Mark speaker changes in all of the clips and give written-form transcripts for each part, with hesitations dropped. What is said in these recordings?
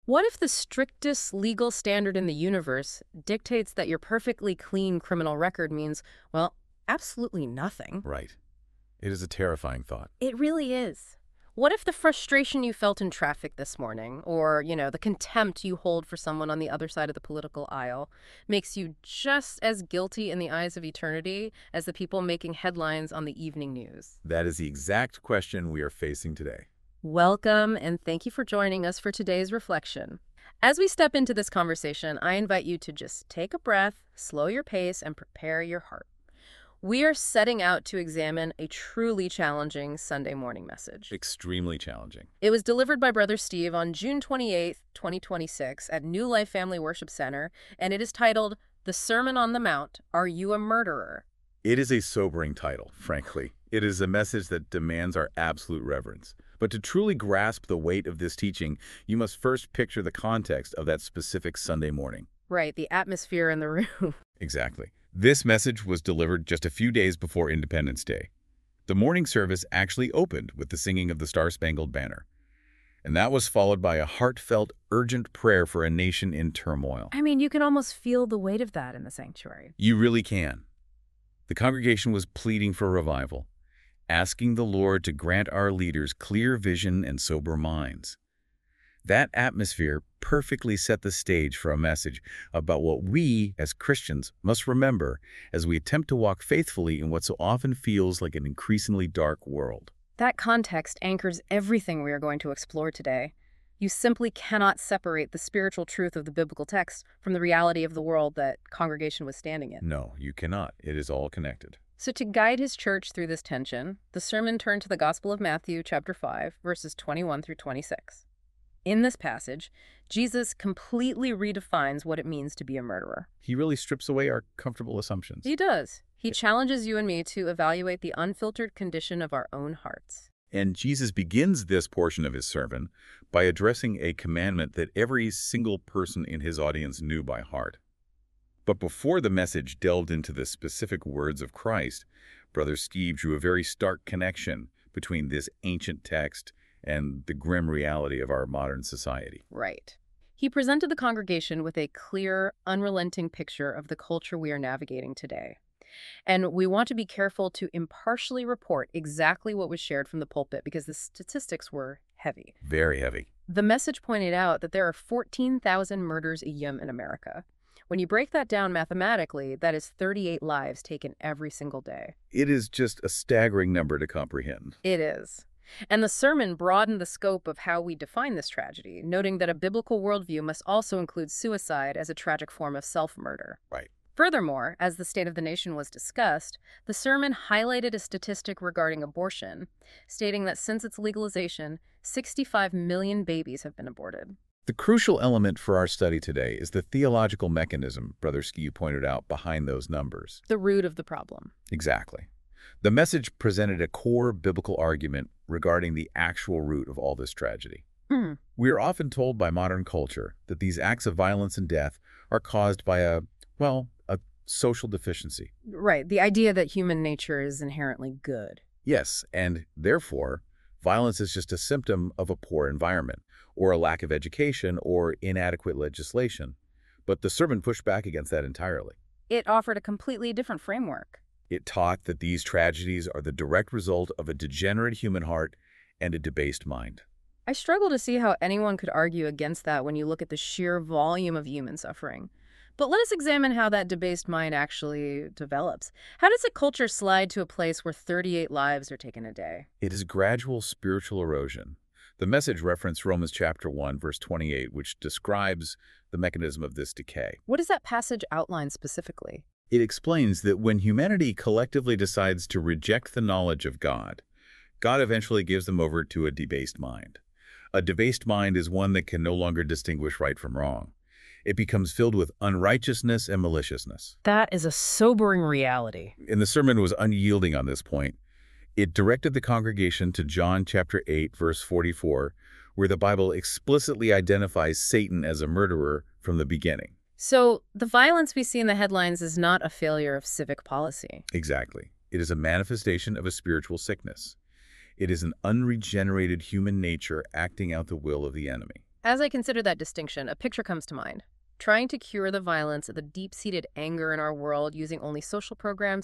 Speaker 1: What if the strictest legal standard in the universe dictates that your perfectly clean criminal record means, well, absolutely nothing?
Speaker 2: Right. It is a terrifying thought.
Speaker 1: It really is. What if the frustration you felt in traffic this morning, or, the contempt you hold for someone on the other side of the political aisle, makes you just as guilty in the eyes of eternity as the people making headlines on the evening news?
Speaker 2: That is the exact question we are facing today.
Speaker 1: Welcome, and thank you for joining us for today's reflection. As we step into this conversation, I invite you to just take a breath, slow your pace, and prepare your heart. We are setting out to examine a truly challenging Sunday morning message.
Speaker 2: Extremely challenging.
Speaker 1: It was delivered by Brother Steve on June 28th, 2026 at New Life Family Worship Center, and it is titled, The Sermon on the Mount, Are You a Murderer?
Speaker 2: It is a sobering title, frankly. It is a message that demands our absolute reverence. But to truly grasp the weight of this teaching, you must first picture the context of that specific Sunday morning.
Speaker 1: Right, the atmosphere in the room.
Speaker 2: Exactly. This message was delivered just a few days before Independence Day. The morning service actually opened with the singing of the Star-Spangled Banner. And that was followed by a heartfelt, urgent prayer for a nation in turmoil.
Speaker 1: I mean, you can almost feel the weight of that in the sanctuary.
Speaker 2: You really can. The congregation was pleading for revival, asking the Lord to grant our leaders clear vision and sober minds. That atmosphere perfectly set the stage for a message about what we, as Christians, must remember as we attempt to walk faithfully in what so often feels like an increasingly dark world.
Speaker 1: That context anchors everything we are going to explore today. You simply cannot separate the spiritual truth of the biblical text from the reality of the world that congregation was standing in.
Speaker 2: No, you cannot. It is all connected.
Speaker 1: So to guide his church through this tension, the sermon turned to the Gospel of Matthew, chapter 5, verses 21 through 26. In this passage, Jesus completely redefines what it means to be a murderer.
Speaker 2: He really strips away our comfortable assumptions.
Speaker 1: He does. He challenges you and me to evaluate the unfiltered condition of our own hearts.
Speaker 2: And Jesus begins this portion of his sermon by addressing a commandment that every single person in his audience knew by heart. But before the message delved into the specific words of Christ, Brother Steve drew a very stark connection between this ancient text and the grim reality of our modern society.
Speaker 1: Right. He presented the congregation with a clear, unrelenting picture of the culture we are navigating today. And we want to be careful to impartially report exactly what was shared from the pulpit because the statistics were heavy.
Speaker 2: Very heavy.
Speaker 1: The message pointed out that there are 14,000 murders a year in America. When you break that down mathematically, that is 38 lives taken every single day.
Speaker 2: It is just a staggering number to comprehend.
Speaker 1: It is. And the sermon broadened the scope of how we define this tragedy, noting that a biblical worldview must also include suicide as a tragic form of self-murder.
Speaker 2: Right.
Speaker 1: Furthermore, as the state of the nation was discussed, the sermon highlighted a statistic regarding abortion, stating that since its legalization, 65 million babies have been aborted.
Speaker 2: The crucial element for our study today is the theological mechanism, Brother Ski pointed out, behind those numbers.
Speaker 1: The root of the problem.
Speaker 2: Exactly. The message presented a core biblical argument regarding the actual root of all this tragedy. We are often told by modern culture that these acts of violence and death are caused by a social deficiency.
Speaker 1: Right, the idea that human nature is inherently good.
Speaker 2: Yes, and therefore, violence is just a symptom of a poor environment, or a lack of education, or inadequate legislation. But the sermon pushed back against that entirely.
Speaker 1: It offered a completely different framework.
Speaker 2: It taught that these tragedies are the direct result of a degenerate human heart and a debased mind.
Speaker 1: I struggle to see how anyone could argue against that when you look at the sheer volume of human suffering. But let us examine how that debased mind actually develops. How does a culture slide to a place where 38 lives are taken a day?
Speaker 2: It is gradual spiritual erosion. The message referenced Romans chapter 1, verse 28, which describes the mechanism of this decay.
Speaker 1: What does that passage outline specifically?
Speaker 2: It explains that when humanity collectively decides to reject the knowledge of God, God eventually gives them over to a debased mind. A debased mind is one that can no longer distinguish right from wrong. It becomes filled with unrighteousness and maliciousness.
Speaker 1: That is a sobering reality.
Speaker 2: And the sermon was unyielding on this point. It directed the congregation to John chapter 8, verse 44, where the Bible explicitly identifies Satan as a murderer from the beginning.
Speaker 1: So the violence we see in the headlines is not a failure of civic policy.
Speaker 2: Exactly. It is a manifestation of a spiritual sickness. It is an unregenerated human nature acting out the will of the enemy.
Speaker 1: As I consider that distinction, a picture comes to mind. Trying to cure the violence, the deep-seated anger in our world using only social programs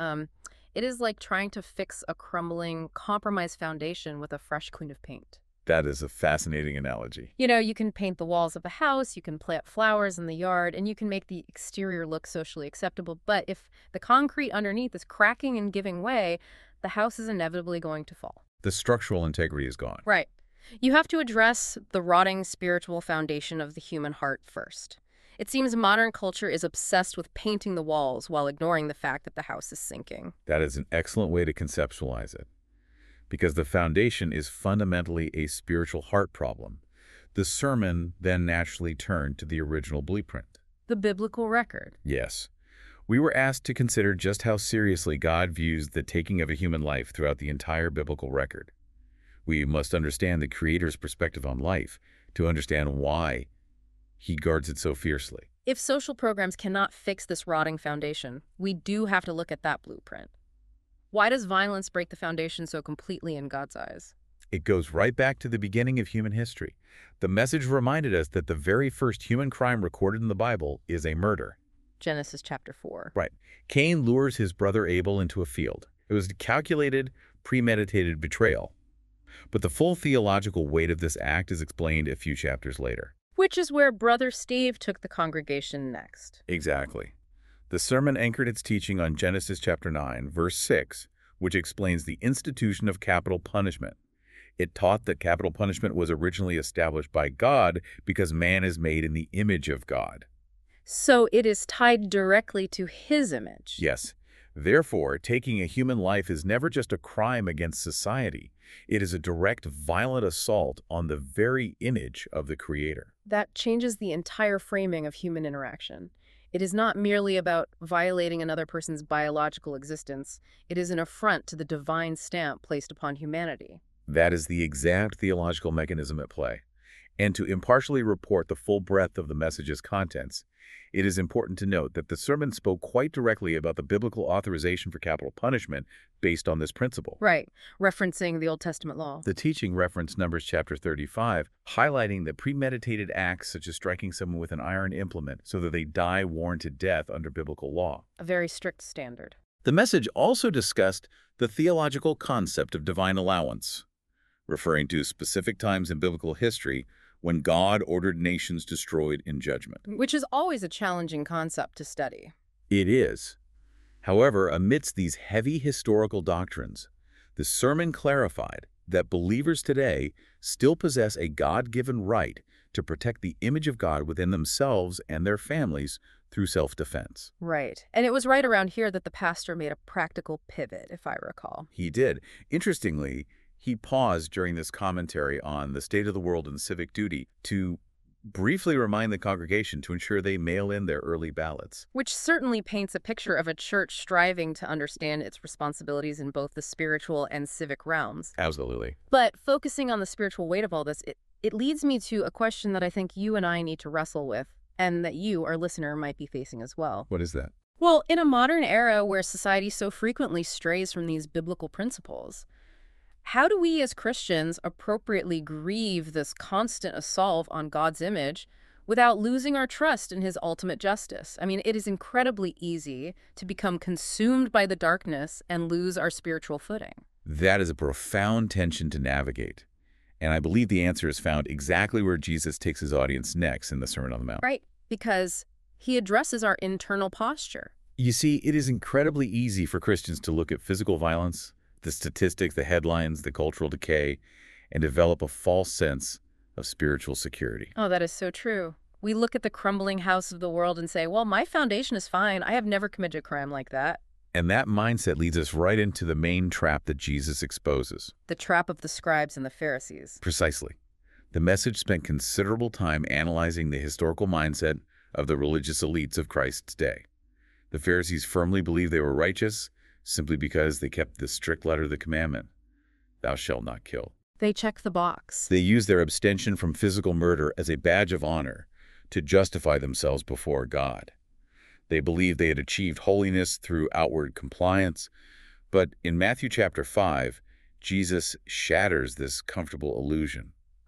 Speaker 1: it is like trying to fix a crumbling, compromised foundation with a fresh coat of paint.
Speaker 2: That is a fascinating analogy.
Speaker 1: You know, you can paint the walls of the house, you can plant flowers in the yard, and you can make the exterior look socially acceptable. But if the concrete underneath is cracking and giving way, the house is inevitably going to fall.
Speaker 2: The structural integrity is gone.
Speaker 1: Right. You have to address the rotting spiritual foundation of the human heart first. It seems modern culture is obsessed with painting the walls while ignoring the fact that the house is sinking.
Speaker 2: That is an excellent way to conceptualize it, because the foundation is fundamentally a spiritual heart problem. The sermon then naturally turned to the original blueprint.
Speaker 1: The biblical record.
Speaker 2: Yes. We were asked to consider just how seriously God views the taking of a human life throughout the entire biblical record. We must understand the Creator's perspective on life to understand why He guards it so fiercely.
Speaker 1: If social programs cannot fix this rotting foundation, we do have to look at that blueprint. Why does violence break the foundation so completely in God's eyes?
Speaker 2: It goes right back to the beginning of human history. The message reminded us that the very first human crime recorded in the Bible is a murder.
Speaker 1: Genesis chapter 4.
Speaker 2: Right. Cain lures his brother Abel into a field. It was a calculated, premeditated betrayal. But the full theological weight of this act is explained a few chapters later.
Speaker 1: Which is where Brother Steve took the congregation next.
Speaker 2: Exactly. The sermon anchored its teaching on Genesis chapter 9, verse 6, which explains the institution of capital punishment. It taught that capital punishment was originally established by God because man is made in the image of God.
Speaker 1: So it is tied directly to His image.
Speaker 2: Yes. Therefore, taking a human life is never just a crime against society. It is a direct, violent assault on the very image of the Creator.
Speaker 1: That changes the entire framing of human interaction. It is not merely about violating another person's biological existence. It is an affront to the divine stamp placed upon humanity.
Speaker 2: That is the exact theological mechanism at play. And to impartially report the full breadth of the message's contents, it is important to note that the sermon spoke quite directly about the biblical authorization for capital punishment based on this principle.
Speaker 1: Right, referencing the Old Testament law.
Speaker 2: The teaching referenced Numbers chapter 35, highlighting that premeditated acts such as striking someone with an iron implement so that they die worn to death under biblical law.
Speaker 1: A very strict standard.
Speaker 2: The message also discussed the theological concept of divine allowance, referring to specific times in biblical history when God ordered nations destroyed in judgment.
Speaker 1: Which is always a challenging concept to study.
Speaker 2: It is. However, amidst these heavy historical doctrines, the sermon clarified that believers today still possess a God-given right to protect the image of God within themselves and their families through self-defense.
Speaker 1: Right. And it was right around here that the pastor made a practical pivot, if I recall.
Speaker 2: He did. Interestingly, he paused during this commentary on the state of the world and civic duty to briefly remind the congregation to ensure they mail in their early ballots.
Speaker 1: Which certainly paints a picture of a church striving to understand its responsibilities in both the spiritual and civic realms.
Speaker 2: Absolutely.
Speaker 1: But focusing on the spiritual weight of all this, it leads me to a question that I think you and I need to wrestle with, and that you, our listener, might be facing as well.
Speaker 2: What is that?
Speaker 1: Well, in a modern era where society so frequently strays from these biblical principles, how do we as Christians appropriately grieve this constant assault on God's image without losing our trust in His ultimate justice? I mean, it is incredibly easy to become consumed by the darkness and lose our spiritual footing.
Speaker 2: That is a profound tension to navigate. And I believe the answer is found exactly where Jesus takes his audience next in the Sermon on the Mount.
Speaker 1: Right, because He addresses our internal posture.
Speaker 2: You see, it is incredibly easy for Christians to look at physical violence, the statistics, the headlines, the cultural decay, and develop a false sense of spiritual security.
Speaker 1: Oh, that is so true. We look at the crumbling house of the world and say, well, my foundation is fine. I have never committed a crime like that.
Speaker 2: And that mindset leads us right into the main trap that Jesus exposes.
Speaker 1: The trap of the scribes and the Pharisees.
Speaker 2: Precisely. The message spent considerable time analyzing the historical mindset of the religious elites of Christ's day. The Pharisees firmly believed they were righteous simply because they kept the strict letter of the commandment, "Thou shalt not kill."
Speaker 1: They check the box.
Speaker 2: They used their abstention from physical murder as a badge of honor to justify themselves before God. They believed they had achieved holiness through outward compliance, but in Matthew chapter 5, Jesus shatters this comfortable illusion.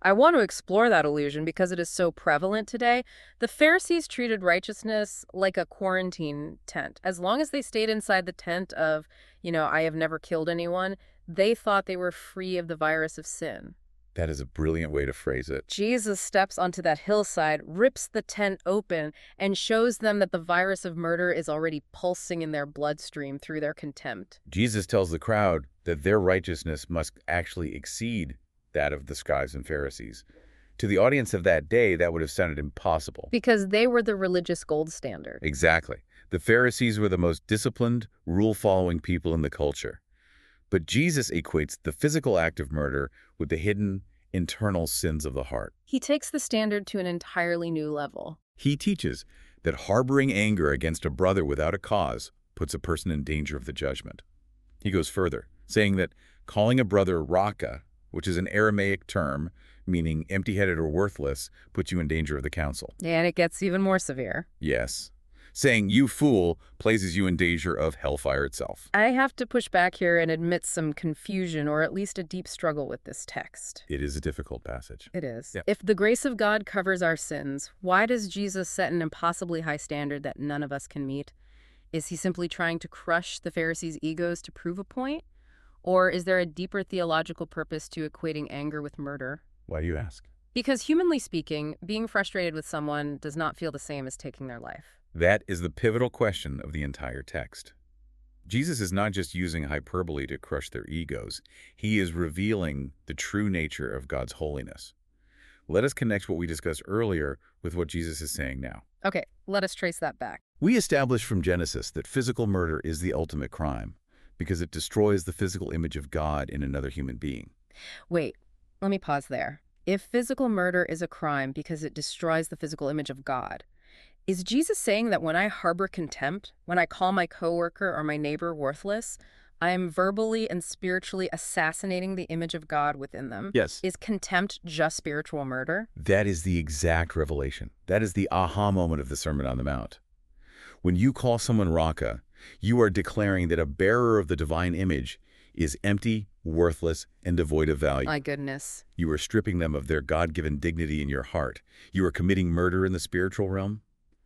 Speaker 1: I want to explore that illusion because it is so prevalent today. The Pharisees treated righteousness like a quarantine tent. As long as they stayed inside the tent of, I have never killed anyone, they thought they were free of the virus of sin.
Speaker 2: That is a brilliant way to phrase it.
Speaker 1: Jesus steps onto that hillside, rips the tent open, and shows them that the virus of murder is already pulsing in their bloodstream through their contempt.
Speaker 2: Jesus tells the crowd that their righteousness must actually exceed that of the scribes and Pharisees. To the audience of that day, that would have sounded impossible.
Speaker 1: Because they were the religious gold standard.
Speaker 2: Exactly. The Pharisees were the most disciplined, rule-following people in the culture. But Jesus equates the physical act of murder with the hidden, internal sins of the heart.
Speaker 1: He takes the standard to an entirely new level.
Speaker 2: He teaches that harboring anger against a brother without a cause puts a person in danger of the judgment. He goes further, saying that calling a brother raka, which is an Aramaic term meaning empty-headed or worthless, puts you in danger of the council.
Speaker 1: And it gets even more severe.
Speaker 2: Yes. Saying you fool places you in danger of hellfire itself.
Speaker 1: I have to push back here and admit some confusion or at least a deep struggle with this text.
Speaker 2: It is a difficult passage.
Speaker 1: It is.
Speaker 2: Yeah.
Speaker 1: If the grace of God covers our sins, why does Jesus set an impossibly high standard that none of us can meet? Is he simply trying to crush the Pharisees' egos to prove a point? Or is there a deeper theological purpose to equating anger with murder?
Speaker 2: Why do you ask?
Speaker 1: Because humanly speaking, being frustrated with someone does not feel the same as taking their life.
Speaker 2: That is the pivotal question of the entire text. Jesus is not just using hyperbole to crush their egos. He is revealing the true nature of God's holiness. Let us connect what we discussed earlier with what Jesus is saying now.
Speaker 1: Okay, let us trace that back.
Speaker 2: We established from Genesis that physical murder is the ultimate crime because it destroys the physical image of God in another human being.
Speaker 1: Wait, let me pause there. If physical murder is a crime because it destroys the physical image of God, is Jesus saying that when I harbor contempt, when I call my coworker or my neighbor worthless, I am verbally and spiritually assassinating the image of God within them?
Speaker 2: Yes.
Speaker 1: Is contempt just spiritual murder?
Speaker 2: That is the exact revelation. That is the aha moment of the Sermon on the Mount. When you call someone raka, you are declaring that a bearer of the divine image is empty, worthless, and devoid of value.
Speaker 1: My goodness.
Speaker 2: You are stripping them of their God-given dignity in your heart. You are committing murder in the spiritual realm.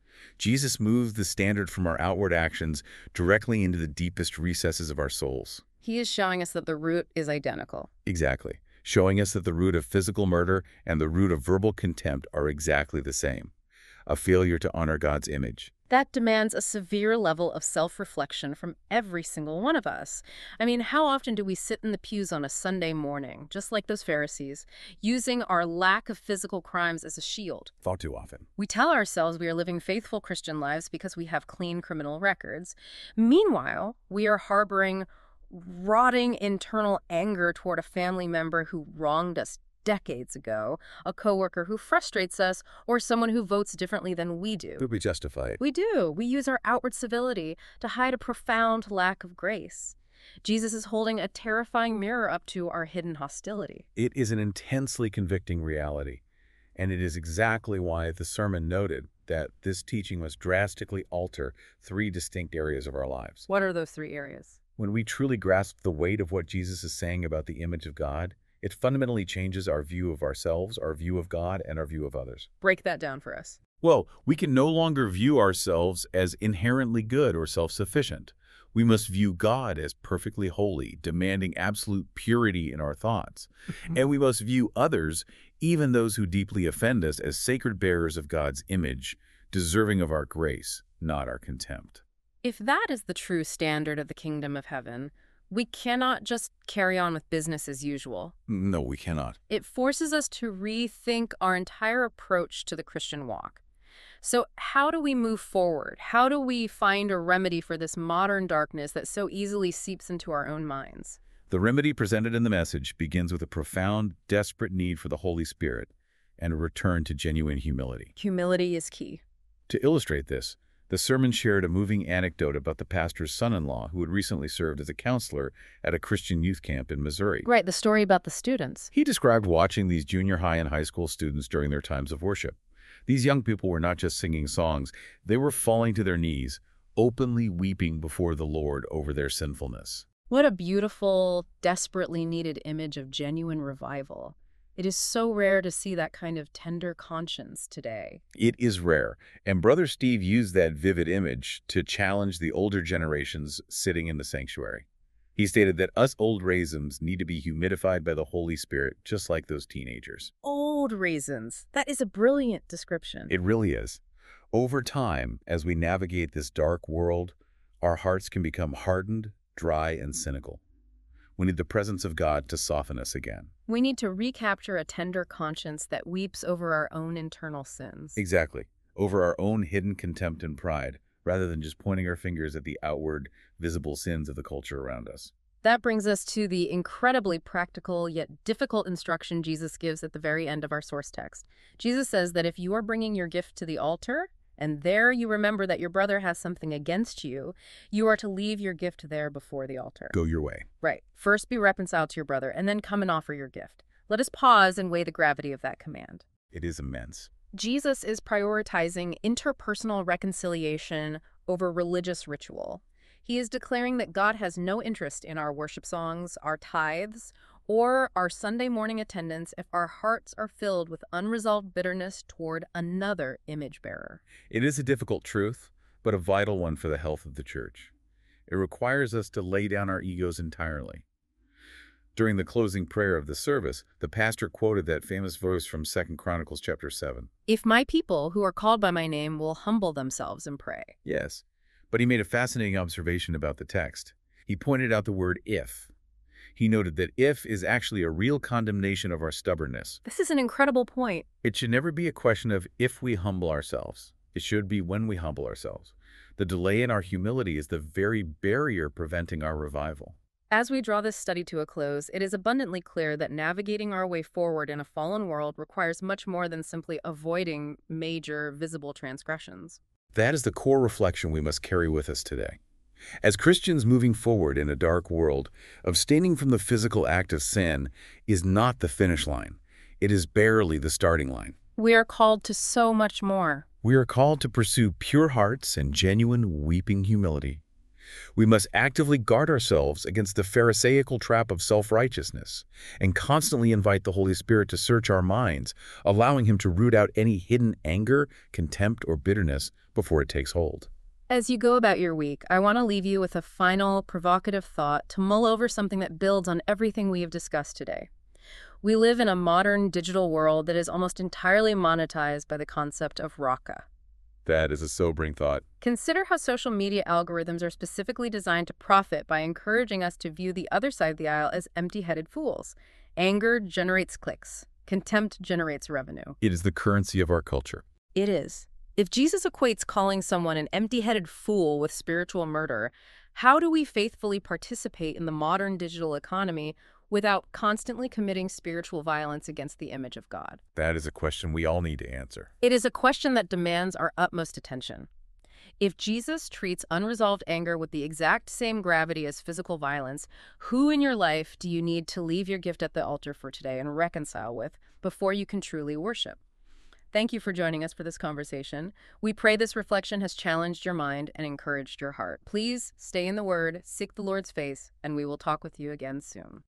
Speaker 2: Jesus moves the standard from our outward actions directly into the deepest recesses of our souls.
Speaker 1: He is showing us that the root is identical.
Speaker 2: Exactly. Showing us that the root of physical murder and the root of verbal contempt are exactly the same. A failure to honor God's image.
Speaker 1: That demands a severe level of self-reflection from every single one of us. I mean, how often do we sit in the pews on a Sunday morning, just like those Pharisees, using our lack of physical crimes as a shield?
Speaker 2: Far too often.
Speaker 1: We tell ourselves we are living faithful Christian lives because we have clean criminal records. Meanwhile, we are harboring rotting internal anger toward a family member who wronged us decades ago, a coworker who frustrates us, or someone who votes differently than we do.
Speaker 2: Could we justify it?
Speaker 1: We do. We use our outward civility to hide a profound lack of grace. Jesus is holding a terrifying mirror up to our hidden hostility.
Speaker 2: It is an intensely convicting reality, and it is exactly why the sermon noted that this teaching must drastically alter 3 distinct areas of our lives.
Speaker 1: What are those 3 areas?
Speaker 2: When we truly grasp the weight of what Jesus is saying about the image of God, it fundamentally changes our view of ourselves, our view of God, and our view of others.
Speaker 1: Break that down for us.
Speaker 2: Well, we can no longer view ourselves as inherently good or self-sufficient. We must view God as perfectly holy, demanding absolute purity in our thoughts. And we must view others, even those who deeply offend us, as sacred bearers of God's image, deserving of our grace, not our contempt.
Speaker 1: If that is the true standard of the kingdom of heaven, we cannot just carry on with business as usual.
Speaker 2: No, we cannot.
Speaker 1: It forces us to rethink our entire approach to the Christian walk. So how do we move forward? How do we find a remedy for this modern darkness that so easily seeps into our own minds?
Speaker 2: The remedy presented in the message begins with a profound, desperate need for the Holy Spirit and a return to genuine humility.
Speaker 1: Humility is key.
Speaker 2: To illustrate this, the sermon shared a moving anecdote about the pastor's son-in-law who had recently served as a counselor at a Christian youth camp in Missouri.
Speaker 1: Right, the story about the students.
Speaker 2: He described watching these junior high and high school students during their times of worship. These young people were not just singing songs, they were falling to their knees, openly weeping before the Lord over their sinfulness.
Speaker 1: What a beautiful, desperately needed image of genuine revival. It is so rare to see that kind of tender conscience today.
Speaker 2: It is rare, and Brother Steve used that vivid image to challenge the older generations sitting in the sanctuary. He stated that us old raisins need to be humidified by the Holy Spirit, just like those teenagers.
Speaker 1: Old raisins. That is a brilliant description.
Speaker 2: It really is. Over time, as we navigate this dark world, our hearts can become hardened, dry, and cynical. We need the presence of God to soften us again.
Speaker 1: We need to recapture a tender conscience that weeps over our own internal sins.
Speaker 2: Exactly. Over our own hidden contempt and pride, rather than just pointing our fingers at the outward, visible sins of the culture around us.
Speaker 1: That brings us to the incredibly practical yet difficult instruction Jesus gives at the very end of our source text. Jesus says that if you are bringing your gift to the altar, and there you remember that your brother has something against you, you are to leave your gift there before the altar.
Speaker 2: Go your way.
Speaker 1: Right. First be reconciled to your brother, and then come and offer your gift. Let us pause and weigh the gravity of that command.
Speaker 2: It is immense.
Speaker 1: Jesus is prioritizing interpersonal reconciliation over religious ritual. He is declaring that God has no interest in our worship songs, our tithes, or our Sunday morning attendance if our hearts are filled with unresolved bitterness toward another image bearer.
Speaker 2: It is a difficult truth, but a vital one for the health of the church. It requires us to lay down our egos entirely. During the closing prayer of the service, the pastor quoted that famous verse from 2 Chronicles chapter 7.
Speaker 1: If my people who are called by my name will humble themselves and pray.
Speaker 2: Yes, but he made a fascinating observation about the text. He pointed out the word if. He noted that if is actually a real condemnation of our stubbornness.
Speaker 1: This is an incredible point.
Speaker 2: It should never be a question of if we humble ourselves. It should be when we humble ourselves. The delay in our humility is the very barrier preventing our revival.
Speaker 1: As we draw this study to a close, it is abundantly clear that navigating our way forward in a fallen world requires much more than simply avoiding major, visible transgressions.
Speaker 2: That is the core reflection we must carry with us today. As Christians moving forward in a dark world, abstaining from the physical act of sin is not the finish line. It is barely the starting line.
Speaker 1: We are called to so much more.
Speaker 2: We are called to pursue pure hearts and genuine weeping humility. We must actively guard ourselves against the Pharisaical trap of self-righteousness and constantly invite the Holy Spirit to search our minds, allowing Him to root out any hidden anger, contempt, or bitterness before it takes hold.
Speaker 1: As you go about your week, I want to leave you with a final, provocative thought to mull over something that builds on everything we have discussed today. We live in a modern digital world that is almost entirely monetized by the concept of raka.
Speaker 2: That is a sobering thought.
Speaker 1: Consider how social media algorithms are specifically designed to profit by encouraging us to view the other side of the aisle as empty-headed fools. Anger generates clicks. Contempt generates revenue.
Speaker 2: It is the currency of our culture.
Speaker 1: It is. If Jesus equates calling someone an empty-headed fool with spiritual murder, how do we faithfully participate in the modern digital economy without constantly committing spiritual violence against the image of God?
Speaker 2: That is a question we all need to answer.
Speaker 1: It is a question that demands our utmost attention. If Jesus treats unresolved anger with the exact same gravity as physical violence, who in your life do you need to leave your gift at the altar for today and reconcile with before you can truly worship? Thank you for joining us for this conversation. We pray this reflection has challenged your mind and encouraged your heart. Please stay in the Word, seek the Lord's face, and we will talk with you again soon.